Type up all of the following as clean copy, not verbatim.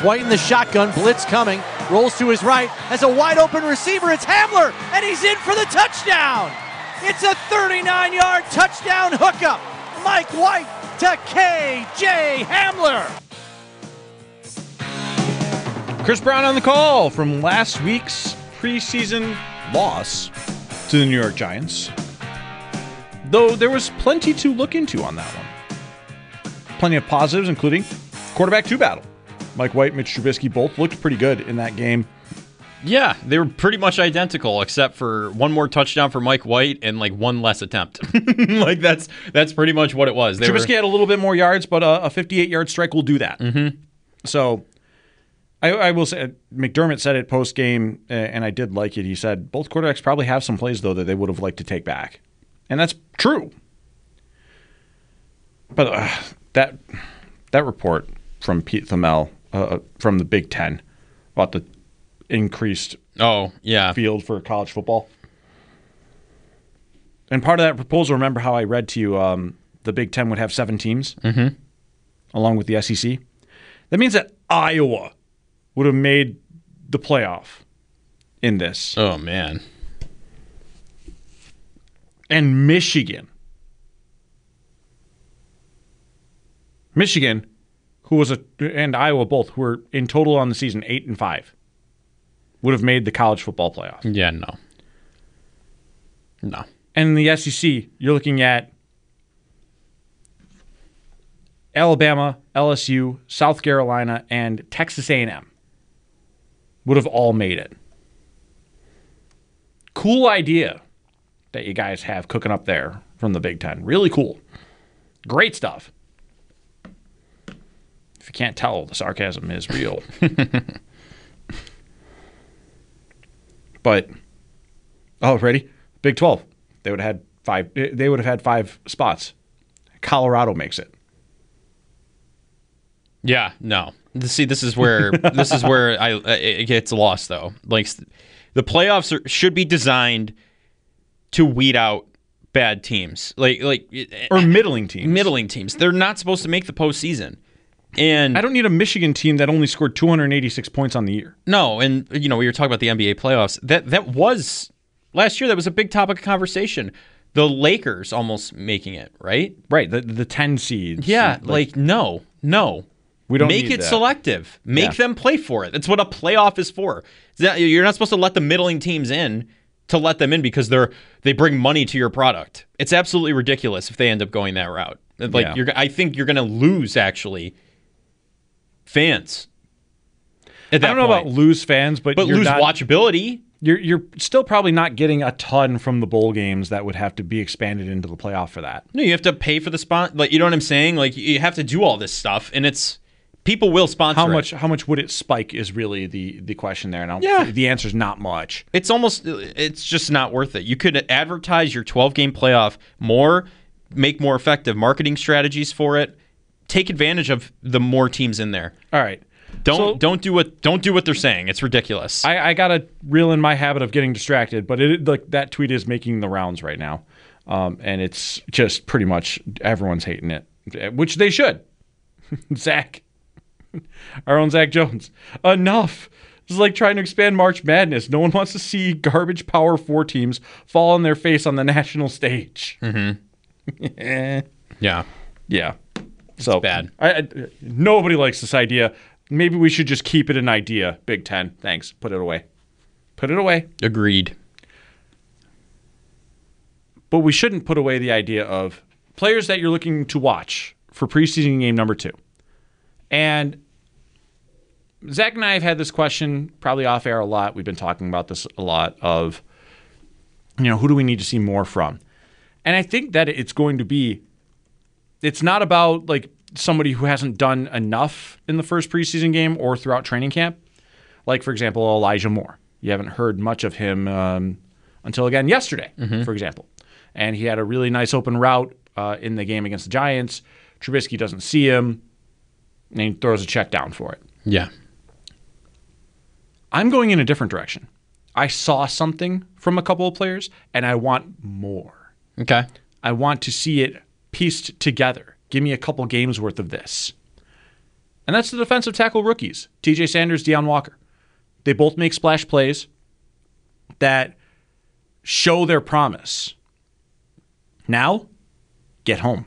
White in the shotgun, blitz coming, rolls to his right, has a wide open receiver, it's Hamler, and he's in for the touchdown! It's a 39-yard touchdown hookup! Mike White to K.J. Hamler! Chris Brown on the call from last week's preseason loss to the New York Giants. Though there was plenty to look into on that one. Plenty of positives, including quarterback 2 battle. Mike White, Mitch Trubisky both looked pretty good in that game. Yeah, they were pretty much identical, except for one more touchdown for Mike White and like one less attempt. Like that's pretty much what it was. Trubisky had a little bit more yards, but a 58-yard strike will do that. Mm-hmm. So I will say, McDermott said it post game, and I did like it. He said both quarterbacks probably have some plays though that they would have liked to take back, and that's true. But that report from Pete Thamel from the Big Ten about the increased field for college football. And part of that proposal, remember how I read to you the Big Ten would have 7 teams along with the SEC? That means that Iowa would have made the playoff in this. Oh, man. And Michigan, and Iowa both, who were in total on the season 8-5, would have made the college football playoff. Yeah, no. And in the SEC, you're looking at Alabama, LSU, South Carolina, and Texas A&M would have all made it. Cool idea that you guys have cooking up there from the Big Ten. Really cool. Great stuff. If you can't tell, the sarcasm is real. But, ready? Big 12. They would have had 5 spots. Colorado makes it. Yeah, no. See, this is where it gets lost though. Like the playoffs should be designed to weed out bad teams, or middling teams. They're not supposed to make the postseason. And I don't need a Michigan team that only scored 286 points on the year. No, and we were talking about the NBA playoffs. That was last year. That was a big topic of conversation. The Lakers almost making it, right? Right, the 10 seeds. Yeah, no. We don't make need it that. Selective. Make them play for it. That's what a playoff is for. You're not supposed to let the middling teams in to let them in because they bring money to your product. It's absolutely ridiculous if they end up going that route. I think you're going to lose actually fans. I don't know about lose fans, but lose watchability. You're still probably not getting a ton from the bowl games that would have to be expanded into the playoff for that. No, you have to pay for the spot. You know what I'm saying? You have to do all this stuff, and people will sponsor How much would it spike is really the question there. And the answer is not much. It's just not worth it. You could advertise your 12-game playoff more, make more effective marketing strategies for it, take advantage of the more teams in there. All right. Don't do what they're saying. It's ridiculous. I gotta reel in my habit of getting distracted, but that tweet is making the rounds right now, and it's just pretty much everyone's hating it, which they should. Zach, our own Zach Jones, enough. This is like trying to expand March Madness. No one wants to see garbage Power 4 teams fall on their face on the national stage. Mm-hmm. Yeah. So bad. Nobody likes this idea. Maybe we should just keep it an idea. Big Ten. Thanks. Put it away. Agreed. But we shouldn't put away the idea of players that you're looking to watch for preseason game number 2. And Zach and I have had this question probably off air a lot. We've been talking about this a lot of, who do we need to see more from? And I think that it's not about somebody who hasn't done enough in the first preseason game or throughout training camp. Like, for example, Elijah Moore. You haven't heard much of him until, again, yesterday, for example. And he had a really nice open route in the game against the Giants. Trubisky doesn't see him, and he throws a check down for it. Yeah. I'm going in a different direction. I saw something from a couple of players, and I want more. Okay. I want to see it pieced together. Give me a couple games worth of this. And that's the defensive tackle rookies, TJ Sanders, Deion Walker. They both make splash plays that show their promise. Now, get home.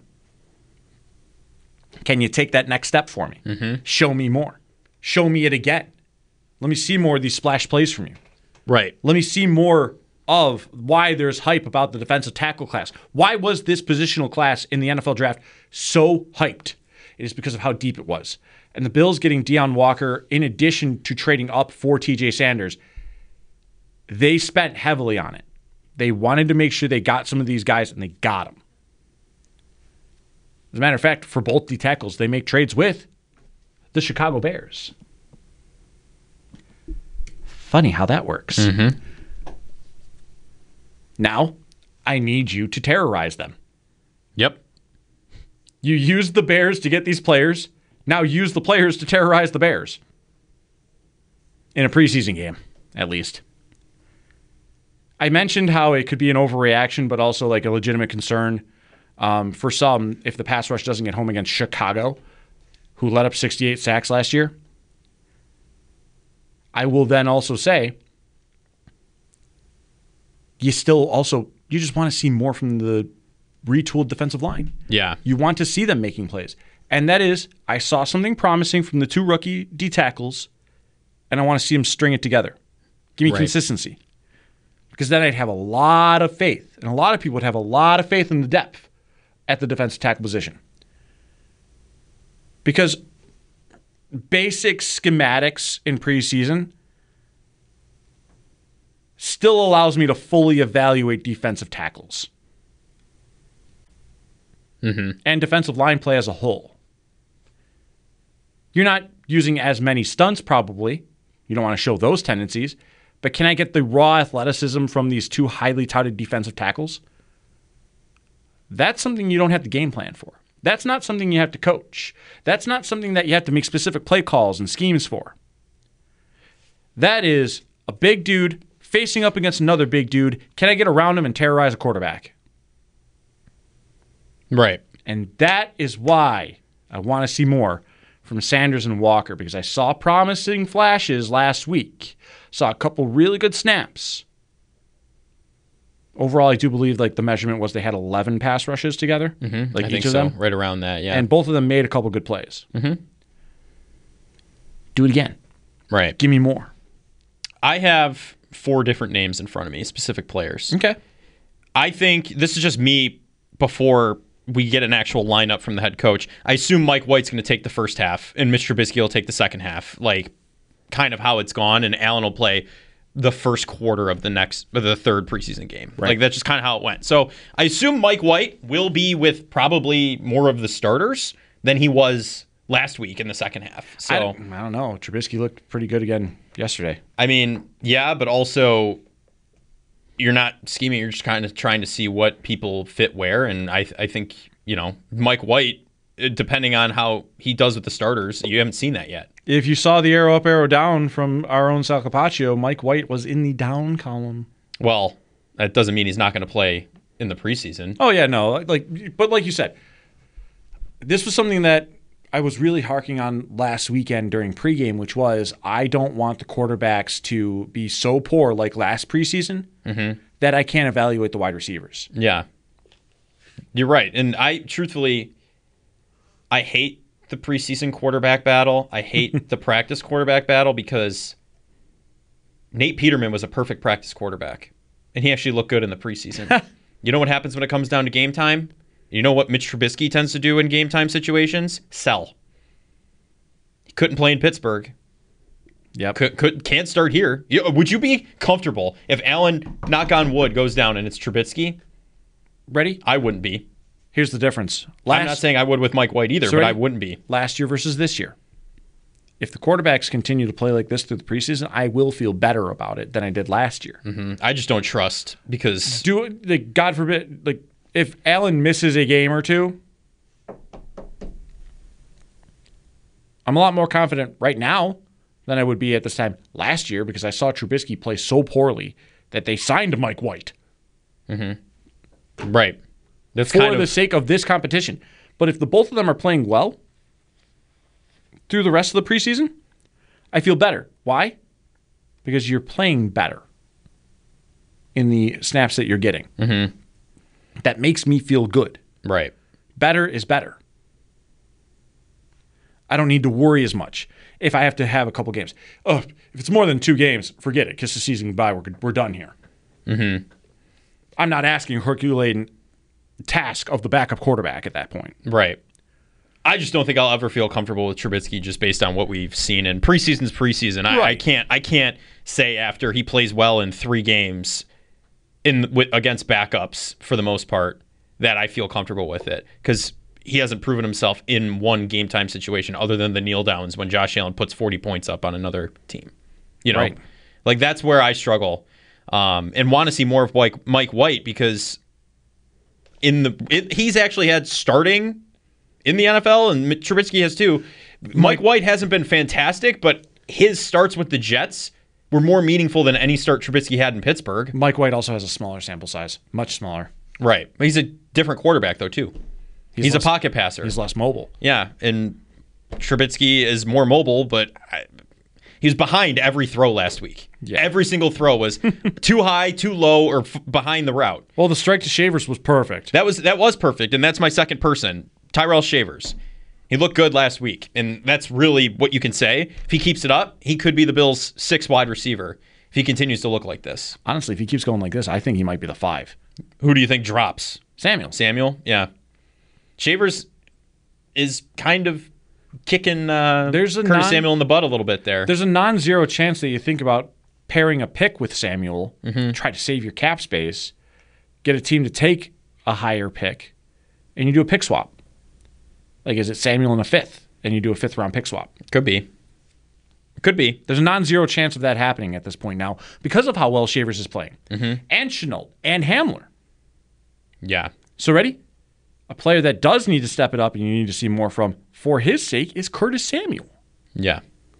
Can you take that next step for me? Show me more. Show me it again. Let me see more of these splash plays from you. Right. Let me see more of why there's hype about the defensive tackle class. Why was this positional class in the NFL draft so hyped? It is because of how deep it was. And the Bills getting Deion Walker, in addition to trading up for TJ Sanders, they spent heavily on it. They wanted to make sure they got some of these guys, and they got them. As a matter of fact, for both the tackles, they make trades with the Chicago Bears. Funny how that works. Now, I need you to terrorize them. Yep. You used the Bears to get these players. Now use the players to terrorize the Bears. In a preseason game, at least. I mentioned how it could be an overreaction, but also like a legitimate concern for some if the pass rush doesn't get home against Chicago, who let up 68 sacks last year. I will then also say, you just want to see more from the retooled defensive line. Yeah. You want to see them making plays. And that is, I saw something promising from the two rookie D tackles, and I want to see them string it together. Give me consistency. Because then I'd have a lot of faith, and a lot of people would have a lot of faith in the depth at the defensive tackle position. Because basic schematics in preseason still allows me to fully evaluate defensive tackles. And defensive line play as a whole. You're not using as many stunts, probably. You don't want to show those tendencies. But can I get the raw athleticism from these two highly touted defensive tackles? That's something you don't have to game plan for. That's not something you have to coach. That's not something that you have to make specific play calls and schemes for. That is a big dude facing up against another big dude. Can I get around him and terrorize a quarterback? Right. And that is why I want to see more from Sanders and Walker, because I saw promising flashes last week. Saw a couple really good snaps. Overall, I do believe like the measurement was they had 11 pass rushes together. Like I each think of so. them. Right around that, yeah. And both of them made a couple good plays. Do it again. Right. Give me more. I have 4 different names in front of me, specific players. Okay. I think this is just me before we get an actual lineup from the head coach. I assume Mike White's going to take the first half, and Mitch Trubisky will take the second half, like kind of how it's gone, and Allen will play the first quarter of the third preseason game. Right. Like that's just kind of how it went. So I assume Mike White will be with probably more of the starters than he was last week in the second half. So I don't know. Trubisky looked pretty good again yesterday. I mean, yeah, but also you're not scheming. You're just kind of trying to see what people fit where. And I think, Mike White, depending on how he does with the starters, you haven't seen that yet. If you saw the arrow up, arrow down from our own Sal Capaccio, Mike White was in the down column. Well, that doesn't mean he's not going to play in the preseason. Oh, yeah, no. But like you said, this was something that I was really harking on last weekend during pregame, which was I don't want the quarterbacks to be so poor like last preseason that I can't evaluate the wide receivers. Yeah. You're right. And I hate the preseason quarterback battle. I hate the practice quarterback battle because Nate Peterman was a perfect practice quarterback, and he actually looked good in the preseason. You know what happens when it comes down to game time? You know what Mitch Trubisky tends to do in game time situations? Sell. He couldn't play in Pittsburgh. Yep. Can't start here. Would you be comfortable if Allen, knock on wood, goes down and it's Trubisky? Ready? I wouldn't be. Here's the difference. I'm not saying I would with Mike White either, but I wouldn't be. Last year versus this year. If the quarterbacks continue to play like this through the preseason, I will feel better about it than I did last year. I just don't trust because... God forbid, if Allen misses a game or two, I'm a lot more confident right now than I would be at this time last year because I saw Trubisky play so poorly that they signed Mike White. Right. That's for the sake of this competition. But if the both of them are playing well, through the rest of the preseason, I feel better. Why? Because you're playing better in the snaps that you're getting. Mm-hmm. That makes me feel good. Right. Better is better. I don't need to worry as much if I have to have a couple games. Oh, if it's more than 2 games, forget it. Kiss the season goodbye. We're done here. Mm-hmm. I'm not asking Herculean task of the backup quarterback at that point. Right. I just don't think I'll ever feel comfortable with Trubisky just based on what we've seen. And preseason's preseason. Right. I can't say after he plays well in 3 games against backups for the most part that I feel comfortable with it, because he hasn't proven himself in one game time situation other than the kneel downs when Josh Allen puts 40 points up on another team. You know, Right. Like that's where I struggle and want to see more of like Mike White, because he's actually had starting in the NFL, and Trubisky has too. Mike White hasn't been fantastic, but his starts with the Jets were more meaningful than any start Trubisky had in Pittsburgh. Mike White also has a smaller sample size, much smaller. Right. But he's a different quarterback, though, too. He's less, a pocket passer. He's less mobile. Yeah, and Trubisky is more mobile, but he was behind every throw last week. Yeah. Every single throw was too high, too low, or behind the route. Well, the strike to Shavers was perfect. That was perfect, and that's my second person, Tyrell Shavers. He looked good last week, and that's really what you can say. If he keeps it up, he could be the Bills' 6th wide receiver if he continues to look like this. Honestly, if he keeps going like this, I think he might be the 5. Who do you think drops? Samuel. Yeah. Shavers is kind of kicking There's a Curtis Samuel in the butt a little bit there. There's a non-zero chance that you think about pairing a pick with Samuel, try to save your cap space, get a team to take a higher pick, and you do a pick swap. Like, is it Samuel in a 5th, and you do a 5th-round pick swap? Could be. There's a non-zero chance of that happening at this point now because of how well Shavers is playing. And Chenault and Hamler. Yeah. So ready? A player that does need to step it up and you need to see more from, for his sake, is Curtis Samuel. Yeah.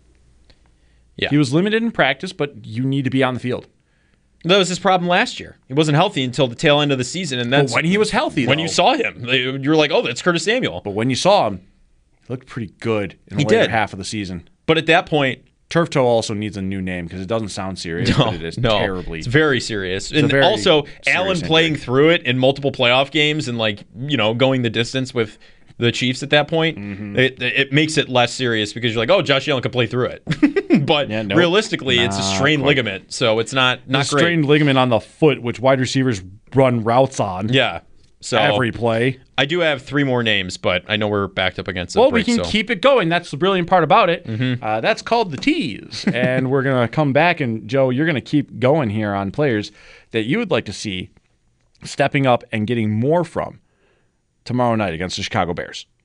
Yeah. He was limited in practice, but you need to be on the field. That was his problem last year. He wasn't healthy until the tail end of the season, and that's But when he was healthy, when though, you saw him, you were like, "Oh, that's Curtis Samuel." But when you saw him, he looked pretty good in the He later did. half of the season. But at that point, Turf Toe also needs a new name because it doesn't sound serious, but it is terribly. it's very serious. And very also, serious Allen playing injury. through it in multiple playoff games and going the distance with the Chiefs at that point, it makes it less serious because you're like, oh, Josh Allen could play through it. But Yeah, nope. realistically, it's a strained quite. ligament, so it's not A great. strained ligament on the foot, which wide receivers run routes on Yeah. So every play. I do have 3 more names, but I know we're backed up against a Well, break. we can so. keep it going. That's the brilliant part about it. That's called the tease. And we're going to come back, and Joe, you're going to keep going here on players that you would like to see stepping up and getting more from tomorrow night against the Chicago Bears.